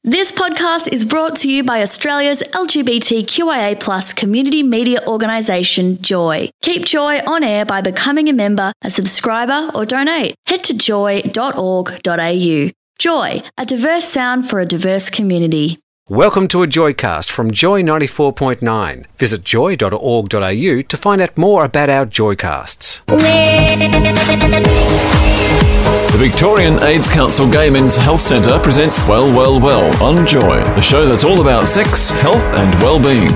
This podcast is brought to you by Australia's LGBTQIA+ community media organisation, Joy. Keep Joy on air by becoming a member, a subscriber or donate. Head to joy.org.au. Joy, a diverse sound for a diverse community. Welcome to a Joycast from Joy 94.9. Visit joy.org.au to find out more about our Joycasts. The Victorian AIDS Council Gay Men's Health Centre presents Well, Well, Well on Joy, the show that's all about sex, health and well-being.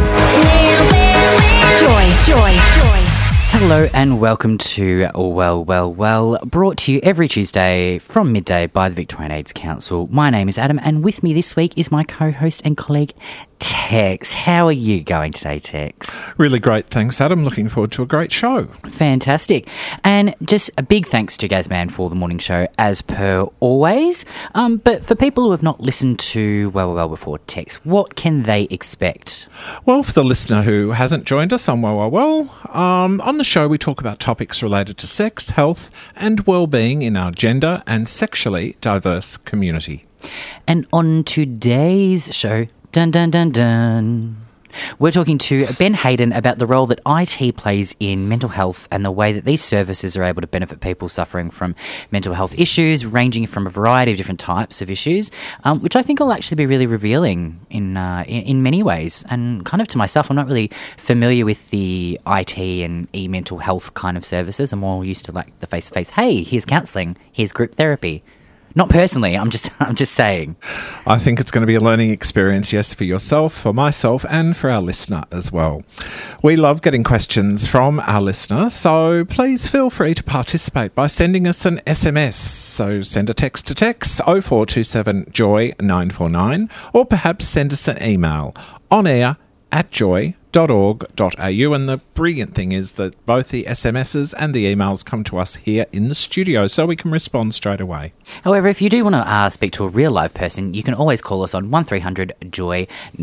Joy. Hello and welcome to Well, Well, Well, brought to you every Tuesday from midday by the Victorian AIDS Council. My name is Adam and with me this week is my co-host and colleague, Tex. How are you going today, Tex? Really great, thanks, Adam. Looking forward to a great show. Fantastic. And just a big thanks to Gazman for the morning show, as per always. But for people who have not listened to Well, Well, Well before, Tex, what can they expect? Well, for the listener who hasn't joined us on Well, Well, Well, on the show we talk about topics related to sex, health and well-being in our gender and sexually diverse community. And on today's show, dun dun dun dun, we're talking to Ben Hayden about the role that IT plays in mental health and the way that these services are able to benefit people suffering from mental health issues, ranging from a variety of different types of issues, which I think will actually be really revealing in many ways. And kind of to myself, I'm not really familiar with the IT and e-mental health kind of services. I'm more used to like the face-to-face, hey, here's counselling, here's group therapy. Not personally, I'm just saying. I think it's going to be a learning experience, yes, for yourself, for myself, and for our listener as well. We love getting questions from our listener, so please feel free to participate by sending us an SMS. So send a text to text 0427 Joy 949, or perhaps send us an email on air at joy.org.au, and the brilliant thing is that both the SMSs and the emails come to us here in the studio, so we can respond straight away. However, if you do want to speak to a real live person, you can always call us on 1300 Joy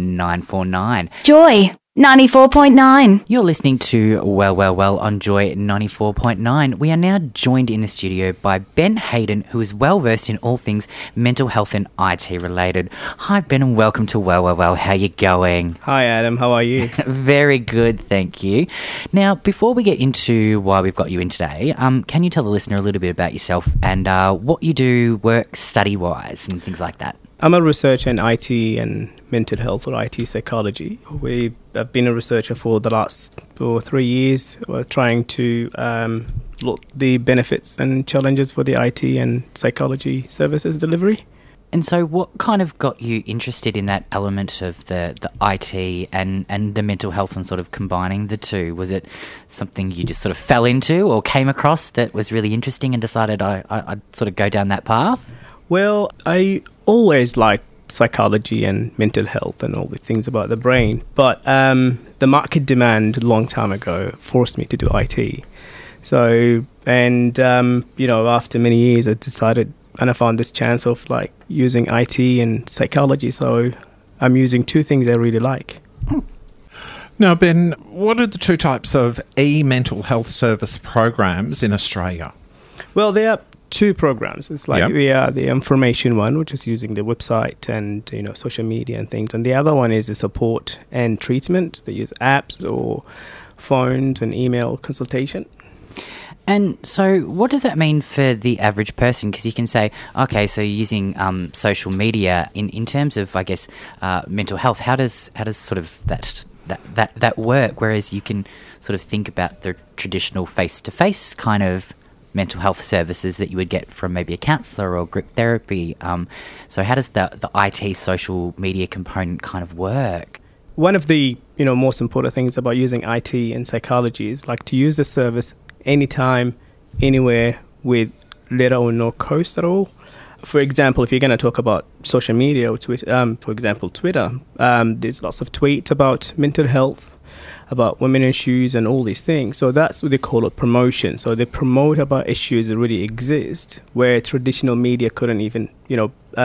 949. Joy 94.9. You're listening to Well, Well, Well on Joy 94.9. We are now joined in the studio by Ben Hayden, who is well versed in all things mental health and IT related. Hi Ben, and welcome to Well, Well, Well. How you going? Hi Adam, how are you? Very good, thank you. Now, before we get into why we've got you in today, can you tell the listener a little bit about yourself and what you do work study-wise and things like that? I'm a researcher in IT and mental health or IT psychology. I've been a researcher for the last 3 years. We're trying to look the benefits and challenges for the IT and psychology services delivery. And so what kind of got you interested in that element of the IT and the mental health and sort of combining the two? Was it something you just sort of fell into or came across that was really interesting and decided I'd sort of go down that path? Well, I always liked psychology and mental health and all the things about the brain, but the market demand a long time ago forced me to do IT. So, and after many years, I decided, and I found this chance of like using IT and psychology. So I'm using two things I really like. Now, Ben, what are the two types of e-mental health service programs in Australia? Well, there are two programs. It's like the information one, which is using the website and social media and things, and the other one is the support and treatment. They use apps or phones and email consultation. And so what does that mean for the average person? Because you can say, okay, so you're using social media in terms of, I guess, mental health. How does sort of that work? Whereas you can sort of think about the traditional face-to-face kind of mental health services that you would get from maybe a counsellor or group therapy. So how does the IT social media component kind of work? One of the most important things about using IT and psychology is like to use the service anytime, anywhere, with little or no cost at all. For example, if you're going to talk about social media, or for example, Twitter, there's lots of tweets about mental health, about women issues and all these things. So that's what they call it, promotion. So they promote about issues that really exist where traditional media couldn't even,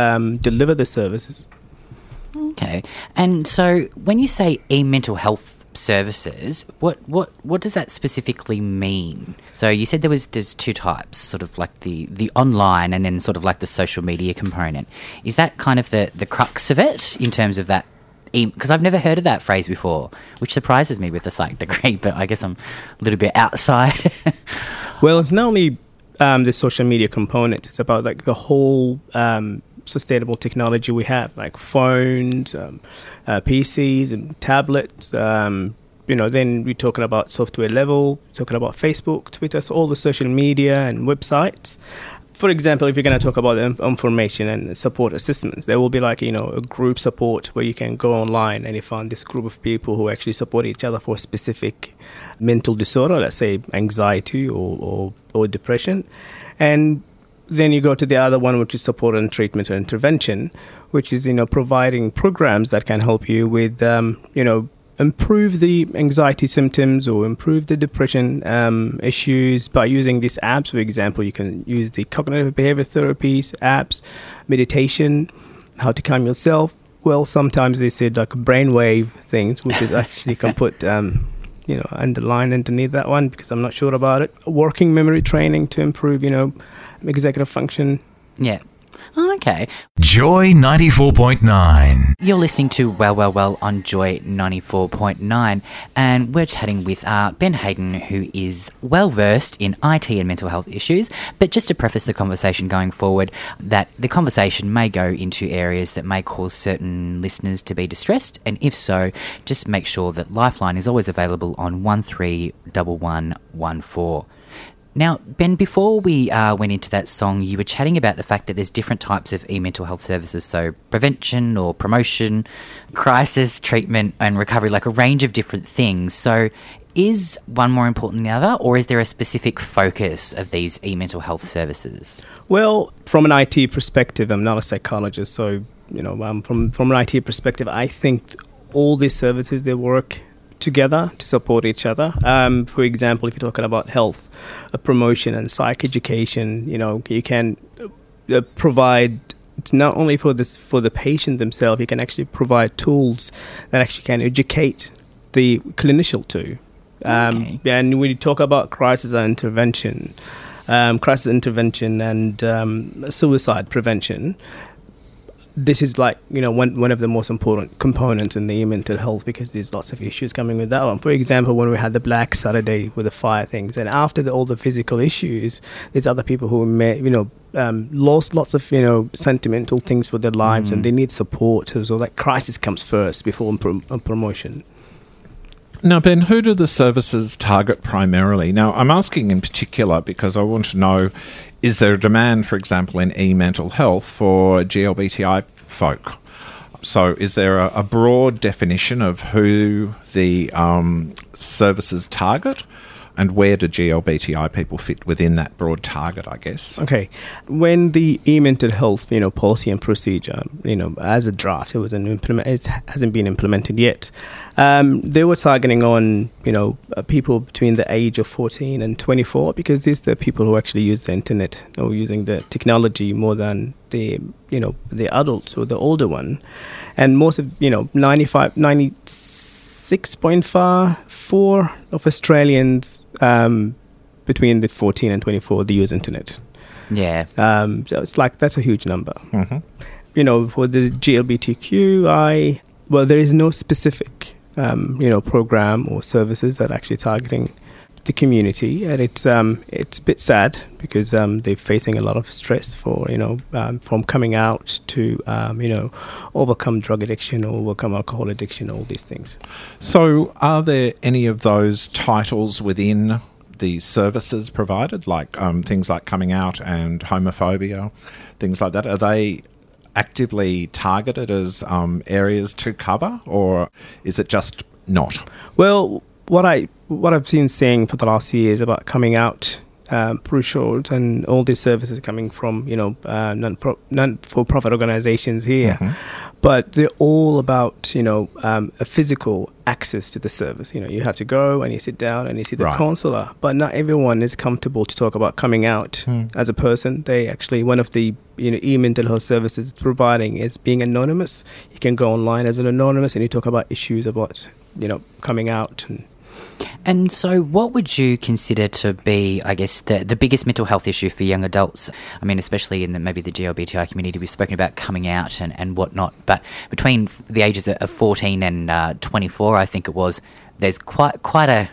deliver the services. Okay. And so when you say e-mental health services. What does that specifically mean? So you said there's two types, sort of like the online and then sort of like the social media component. Is that kind of the crux of it in terms of that? Because I've never heard of that phrase before, which surprises me with the psych degree, but I guess I'm a little bit outside. Well, it's not only the social media component, it's about like the whole sustainable technology we have, like phones, PCs and tablets. Then we're talking about software level, talking about Facebook, Twitter, so all the social media and websites. For example, if you're going to talk about information and support assessments, there will be like, a group support where you can go online and you find this group of people who actually support each other for a specific mental disorder, let's say anxiety or depression. And then you go to the other one, which is support and treatment and intervention, which is, providing programs that can help you with, improve the anxiety symptoms or improve the depression issues by using these apps. For example, you can use the cognitive behavior therapies apps, meditation, how to calm yourself. Well, sometimes they said like brainwave things, which is actually can put, underline underneath that one because I'm not sure about it. Working memory training to improve, executive function. Yeah. Oh, okay. Joy 94.9. You're listening to Well on Joy 94.9, and we're chatting with Ben Hayden, who is well-versed in IT and mental health issues. But just to preface the conversation going forward, that the conversation may go into areas that may cause certain listeners to be distressed, and if so, just make sure that Lifeline is always available on 131114. Now, Ben, before we went into that song, you were chatting about the fact that there's different types of e-mental health services, so prevention or promotion, crisis, treatment and recovery, like a range of different things. So is one more important than the other, or is there a specific focus of these e-mental health services? Well, from an IT perspective, I'm not a psychologist, so, from an IT perspective, I think all these services, they work together to support each other. For example, if you're talking about health, promotion and psych education, you can provide, it's not only for the patient themselves, you can actually provide tools that actually can educate the clinician too. Okay. And when you talk about crisis intervention and suicide prevention, this is like, one of the most important components in the mental health because there's lots of issues coming with that one. For example, when we had the Black Saturday with the fire things, and after all the physical issues, there's other people who may, lost lots of, sentimental things for their lives and they need support. So that crisis comes first before promotion. Now, Ben, who do the services target primarily? Now, I'm asking in particular because I want to know, is there a demand, for example, in e-mental health for GLBTI folk? So is there a broad definition of who the services target? And where do GLBTI people fit within that broad target, I guess? Okay. When the e-mental health, policy and procedure, as a draft, it hasn't been implemented yet. They were targeting on, people between the age of 14 and 24 because these are the people who actually use the internet or using the technology more than the adults or the older one. And most of, 96.4 of Australians between the 14 and 24, they use internet. Yeah. So it's like, that's a huge number. Mm-hmm. For the GLBTQI, well, there is no specific, program or services that are actually targeting the community. And it's a bit sad because they're facing a lot of stress for, from coming out to, overcome drug addiction or overcome alcohol addiction, all these things. So are there any of those titles within the services provided, like things like coming out and homophobia, things like that? Are they actively targeted as areas to cover, or is it just not? Well, what I've been saying for the last years about coming out, Prushold and all these services coming from non-for-profit organizations here, but they're all about a physical access to the service. You have to go and you sit down and you see the counselor, but not everyone is comfortable to talk about coming out as a person. They actually, one of the e-mental health services providing is being anonymous. You can go online as an anonymous and you talk about issues about coming out. And so what would you consider to be, I guess, the biggest mental health issue for young adults? I mean, especially in maybe the GLBTI community, we've spoken about coming out and whatnot, but between the ages of 14 and 24, I think it was, there's quite a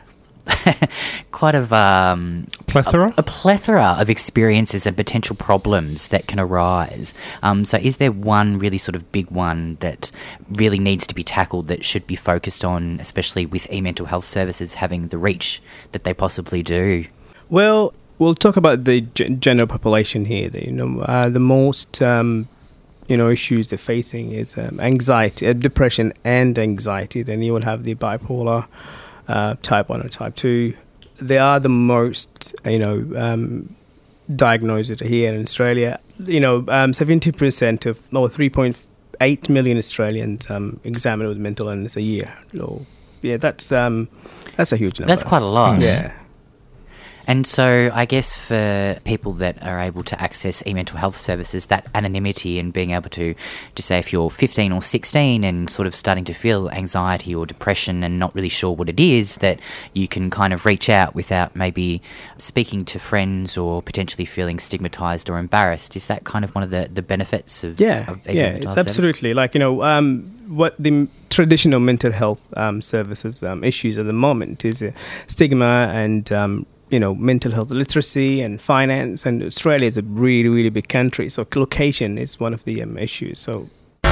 Plethora? A plethora of experiences and potential problems that can arise. So is there one really sort of big one that really needs to be tackled that should be focused on, especially with e-mental health services having the reach that they possibly do? Well, we'll talk about the general population here. The most issues they're facing is anxiety, depression and anxiety. Then you will have the bipolar, type 1 or type 2. They are the most, diagnosed here in Australia. 70% of, or 3.8 million Australians examined with mental illness a year. So, yeah, that's a huge number. That's quite a lot. Yeah. And so I guess for people that are able to access e-mental health services, that anonymity and being able to say if you're 15 or 16 and sort of starting to feel anxiety or depression and not really sure what it is, that you can kind of reach out without maybe speaking to friends or potentially feeling stigmatised or embarrassed. Is that kind of one of the benefits of e-mental it's service? Absolutely. Like, what the traditional mental health services issues at the moment is stigma and mental health literacy and finance, and Australia is a really, really big country, so location is one of the issues. So,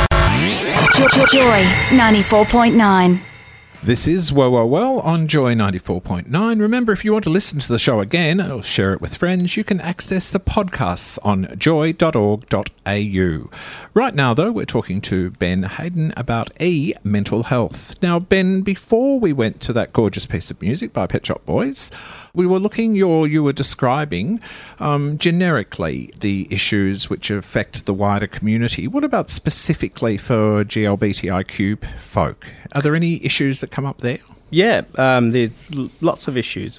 Joy 94.9. This is Well on Joy 94.9. Remember, if you want to listen to the show again or share it with friends, you can access the podcasts on joy.org.au. Right now, though, we're talking to Ben Hayden about e-mental health. Now, Ben, before we went to that gorgeous piece of music by Pet Shop Boys, we were you were describing generically the issues which affect the wider community. What about specifically for GLBTIQ folk? Are there any issues that come up there? Yeah, there's lots of issues.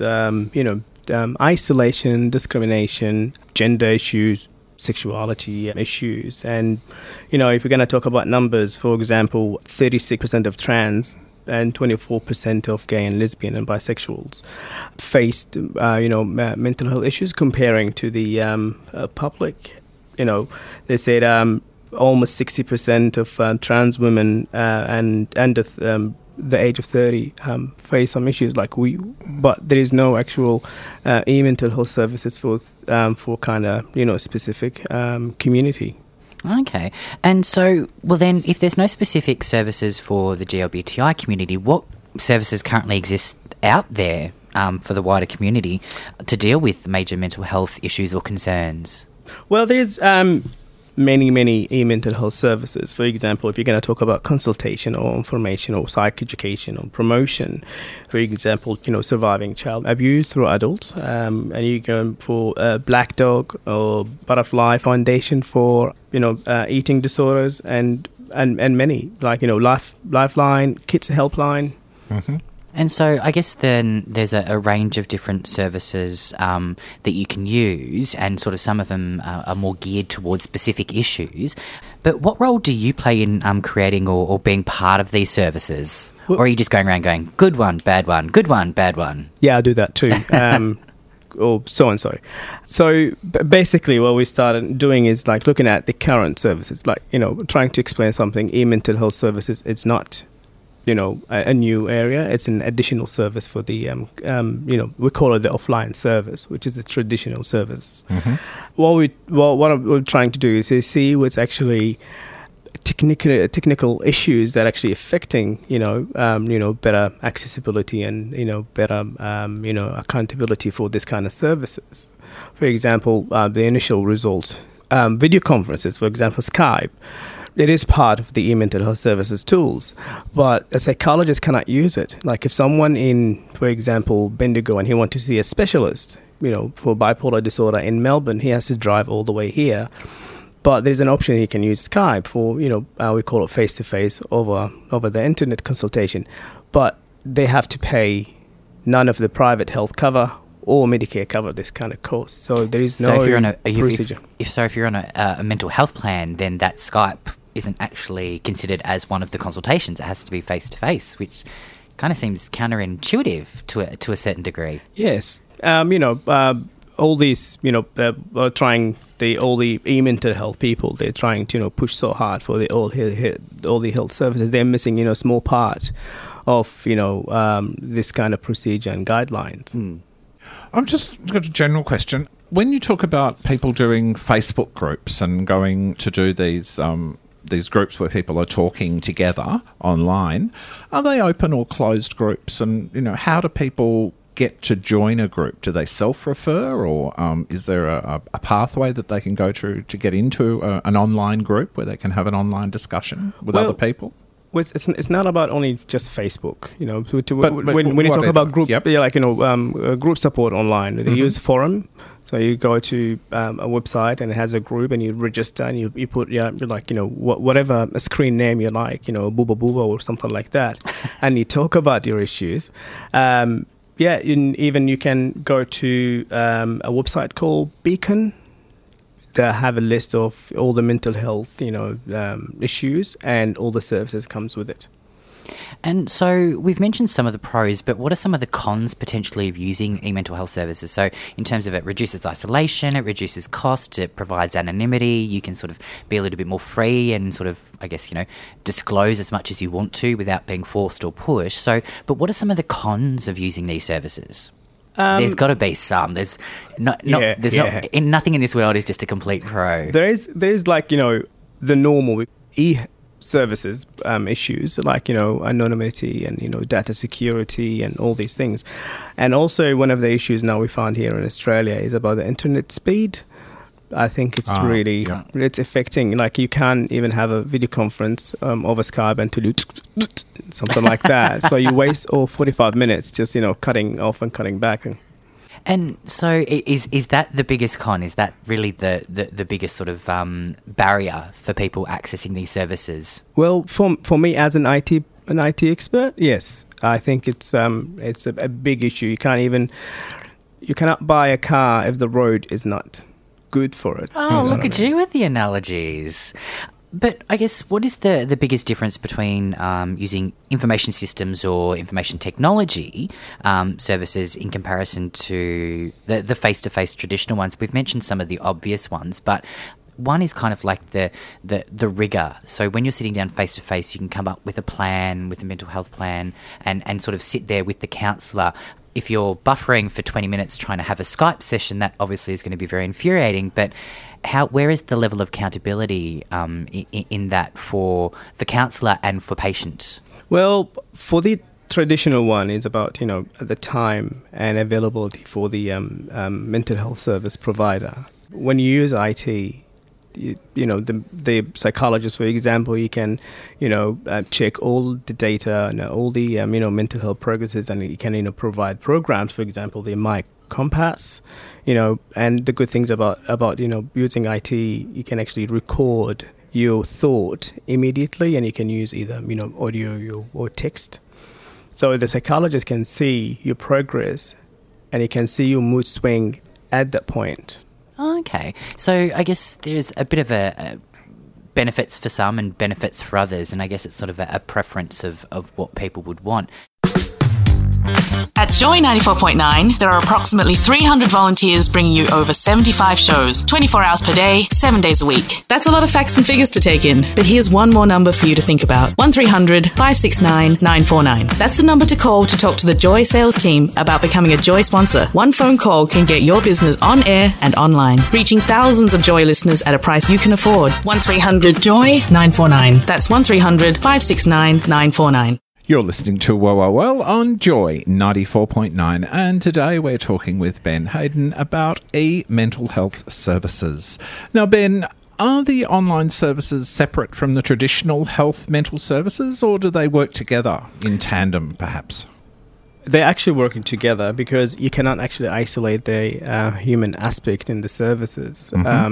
Isolation, discrimination, gender issues, sexuality issues. And, if we're going to talk about numbers, for example, 36% of trans and 24% of gay and lesbian and bisexuals faced, mental health issues comparing to the public. They said almost 60% of trans women and under the age of 30 face some issues but there is no actual e-mental health services for kind of specific community. Okay. And so, well then, if there's no specific services for the GLBTI community, what services currently exist out there for the wider community to deal with major mental health issues or concerns? Well, there's many e-mental health services. For example, if you're going to talk about consultation or information or psychoeducation or promotion, for example, surviving child abuse through adults, and you go for Black Dog or Butterfly Foundation for eating disorders and many Lifeline, Kids Helpline. Mm-hmm. And so I guess then there's a range of different services that you can use, and sort of some of them are more geared towards specific issues. But what role do you play in creating or being part of these services? Or are you just going around going, good one, bad one, good one, bad one? Yeah, I do that too. Or so-and-so. So basically what we started doing is looking at the current services, trying to explain something. E-mental health services, it's not a new area. It's an additional service for the, we call it the offline service, which is the traditional service. Mm-hmm. What we're trying to do is to see what's actually technical issues that are actually affecting, better accessibility and, better, accountability for this kind of services. For example, the initial results, video conferences, for example, Skype. It is part of the e-mental health services tools, but a psychologist cannot use it. Like if someone in, for example, Bendigo, and he wants to see a specialist, for bipolar disorder in Melbourne, he has to drive all the way here. But there's an option he can use Skype for, we call it face-to-face over the internet consultation. But they have to pay none of the private health cover or Medicare cover this kind of cost. So there is no procedure. If you're on a mental health plan, then that Skype isn't actually considered as one of the consultations. It has to be face-to-face, which kind of seems counterintuitive to a certain degree. Yes. All these, trying all the e-mental health people, they're trying to, push so hard for all the health services. They're missing, a small part of, this kind of procedure and guidelines. I've just got a general question. When you talk about people doing Facebook groups and going to do these groups where people are talking together online, are they open or closed groups? And, how do people get to join a group? Do they self-refer, or is there a pathway that they can go to get into an online group where they can have an online discussion with other people? Well, it's not about only just Facebook, when you talk about group, group support online, they use forum. So you go to a website and it has a group, and you register and you put whatever screen name you like, Booba Booba or something like that, and you talk about your issues. Even you can go to a website called Beacon. They have a list of all the mental health, issues, and all the services comes with it. And so we've mentioned some of the pros, but what are some of the cons potentially of using e-mental health services? So in terms of it reduces isolation, it reduces cost, it provides anonymity, you can sort of be a little bit more free and sort of, I guess, disclose as much as you want to without being forced or pushed. So, but what are some of the cons of using these services? There's got to be some. Nothing in this world is just a complete pro. There's the normal services issues like anonymity and anonymity, data security and all these things. And also one of the issues now we found here in Australia is about the internet speed. I think it's it's affecting, you can't even have a video conference over Skype and to do something like that. So you waste all 45 minutes just cutting off and cutting back. And so is that the biggest con? Is that really the biggest sort of barrier for people accessing these services? Well, for me as an IT expert, yes. I think it's a big issue. You cannot buy a car if the road is not good for it. Oh, look at you with the analogies. But I guess what is the biggest difference between using information systems or information technology services in comparison to the face-to-face traditional ones? We've mentioned some of the obvious ones, but one is kind of like the rigor. So when you're sitting down face-to-face, you can come up with a plan, with a mental health plan, and sort of sit there with the counsellor. If you're buffering for 20 minutes trying to have a Skype session, that obviously is going to be very infuriating. But where is the level of accountability in that for the counsellor and for patient? Well, for the traditional one, it's about the time and availability for the mental health service provider. When you use IT, the psychologist, for example, you can check all the data and all the mental health progresses, and you can provide programs. For example, the My Compass, and the good things about using IT, you can actually record your thought immediately, and you can use either audio or text. So the psychologist can see your progress, and he can see your mood swing at that point. Okay, so I guess there's a bit of a benefits for some and benefits for others, and I guess it's sort of a preference of what people would want. At Joy 94.9, there are approximately 300 volunteers bringing you over 75 shows, 24 hours per day, 7 days a week. That's a lot of facts and figures to take in, but here's one more number for you to think about. 1300 569 949. That's the number to call to talk to the Joy sales team about becoming a Joy sponsor. One phone call can get your business on air and online, reaching thousands of Joy listeners at a price you can afford. 1300 Joy 949. That's 1300 569 949. You're listening to Well on Joy 94.9, and today we're talking with Ben Hayden about e-mental health services. Now, Ben, are the online services separate from the traditional health mental services, or do they work together in tandem, perhaps? They're actually working together because you cannot actually isolate the human aspect in the services.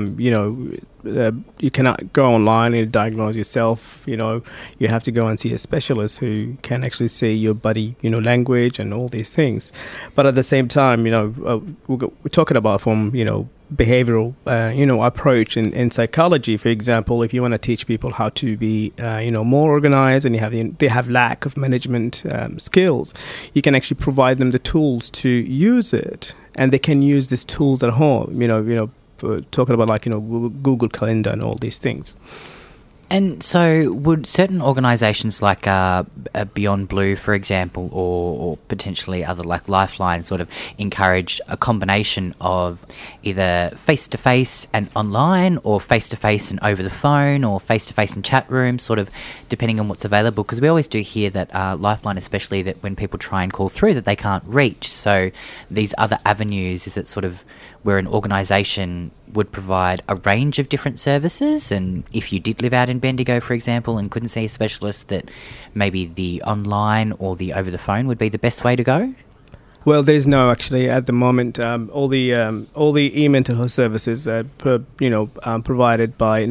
You cannot go online and diagnose yourself. You have to go and see a specialist who can actually see your body, language and all these things. But at the same time, we're talking about from, behavioral, approach in psychology. For example, if you want to teach people how to be, more organized, and they have lack of management skills, you can actually provide them the tools to use it, and they can use these tools at home. Talking about Google Calendar and all these things. And so would certain organisations like Beyond Blue, for example, or potentially other like Lifeline sort of encourage a combination of either face-to-face and online, or face-to-face and over the phone, or face-to-face and chat rooms, sort of depending on what's available? Because we always do hear that Lifeline, especially, that when people try and call through, that they can't reach. So these other avenues, is it sort of where an organisation would provide a range of different services, and if you did live out in Bendigo, for example, and couldn't see a specialist, that maybe the online or the over the phone would be the best way to go? Well, there's no actually at the moment. All the e-mental health services are provided by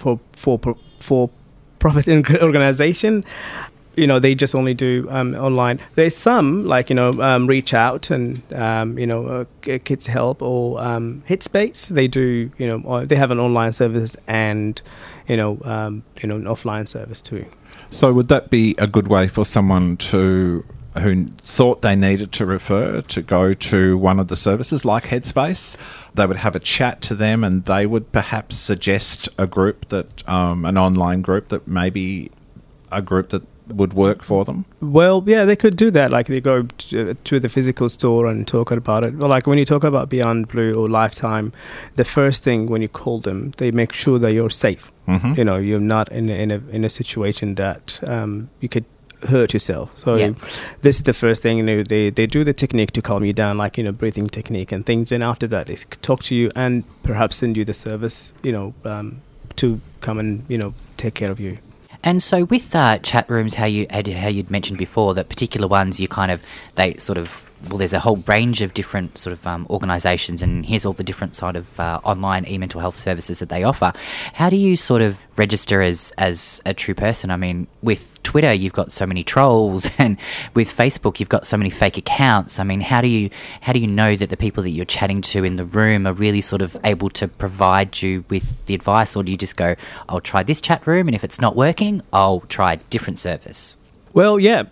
non-for-profit organisation. They just only do online. There's some Reach Out and Kids Help or Headspace. They do they have an online service and an offline service too. So would that be a good way for someone who thought they needed to refer to go to one of the services like Headspace? They would have a chat to them, and they would perhaps suggest a group that an online group that maybe a group that would work for them? Well, yeah, they could do that. Like they go to the physical store and talk about it. Well, like when you talk about Beyond Blue or Lifetime, the first thing when you call them, they make sure that you're safe. Mm-hmm. You're not in a situation that you could hurt yourself. So this is the first thing. They do the technique to calm you down, like breathing technique and things. And after that, they talk to you and perhaps send you the service, to come and take care of you. And so with chat rooms, how you'd mentioned before, that particular ones there's a whole range of different sort of organisations, and here's all the different sort of online e-mental health services that they offer. How do you sort of register as a true person? I mean, with Twitter, you've got so many trolls, and with Facebook, you've got so many fake accounts. I mean, how do you know that the people that you're chatting to in the room are really sort of able to provide you with the advice, or do you just go, I'll try this chat room, and if it's not working, I'll try a different service? Well, yeah,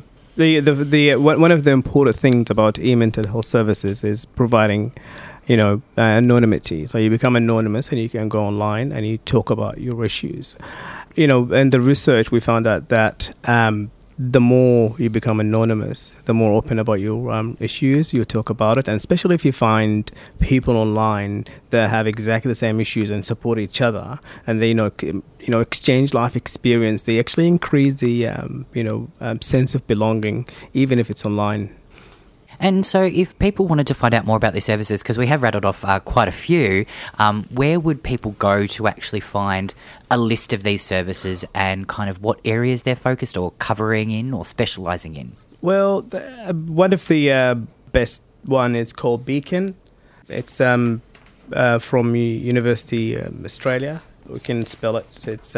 The one of the important things about e-mental health services is providing, anonymity. So you become anonymous and you can go online and you talk about your issues. In the research we found out that the more you become anonymous, the more open about your issues, you talk about it. And especially if you find people online that have exactly the same issues and support each other, and they exchange life experience, they actually increase the sense of belonging, even if it's online. And so if people wanted to find out more about these services, because we have rattled off quite a few, where would people go to actually find a list of these services and kind of what areas they're focused or covering in or specialising in? Well, one of the best one is called Beacon. It's from University Australia. We can spell it. It's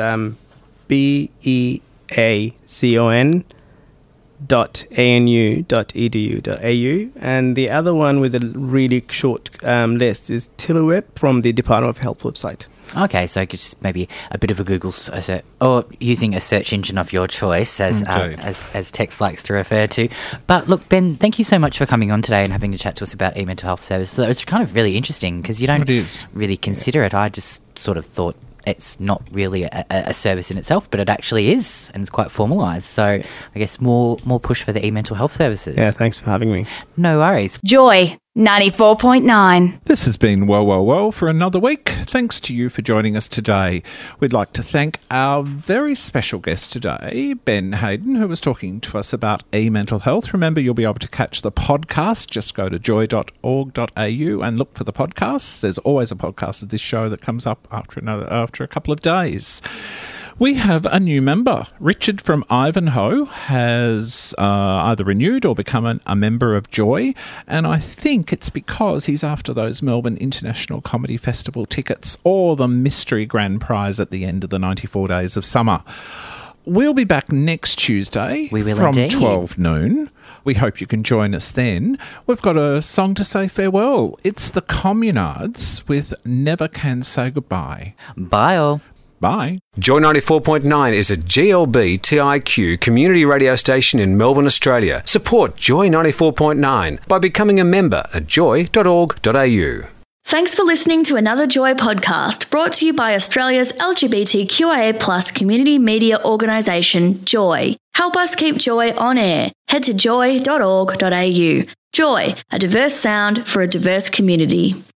beacon.anu.edu.au, and the other one with a really short list is Tillyweb from the Department of Health website. Okay, so just maybe a bit of a Google search, or using a search engine of your choice, as Tex likes to refer to. But look, Ben, thank you so much for coming on today and having a chat to us about e-mental health services. It's kind of really interesting because you don't really consider it. I just sort of thought it's not really a service in itself, but it actually is, and it's quite formalised. So I guess more push for the e-mental health services. Yeah, thanks for having me. No worries. Joy 94.9. This has been Well for another week. Thanks to you for joining us today. We'd like to thank our very special guest today, Ben Hayden, who was talking to us about e-mental health. Remember, you'll be able to catch the podcast. Just go to joy.org.au and look for the podcasts. There's always a podcast of this show that comes up after a couple of days. We have a new member. Richard from Ivanhoe has either renewed or become a member of Joy, and I think it's because he's after those Melbourne International Comedy Festival tickets or the mystery grand prize at the end of the 94 Days of Summer. We'll be back next Tuesday We will from indeed. 12 noon. We hope you can join us then. We've got a song to say farewell. It's the Communards with Never Can Say Goodbye. Bye all. Bye. Joy 94.9 is a GLBTIQ community radio station in Melbourne, Australia. Support Joy 94.9 by becoming a member at joy.org.au. Thanks for listening to another Joy podcast brought to you by Australia's LGBTQIA+ community media organisation, Joy. Help us keep Joy on air. Head to joy.org.au. Joy, a diverse sound for a diverse community.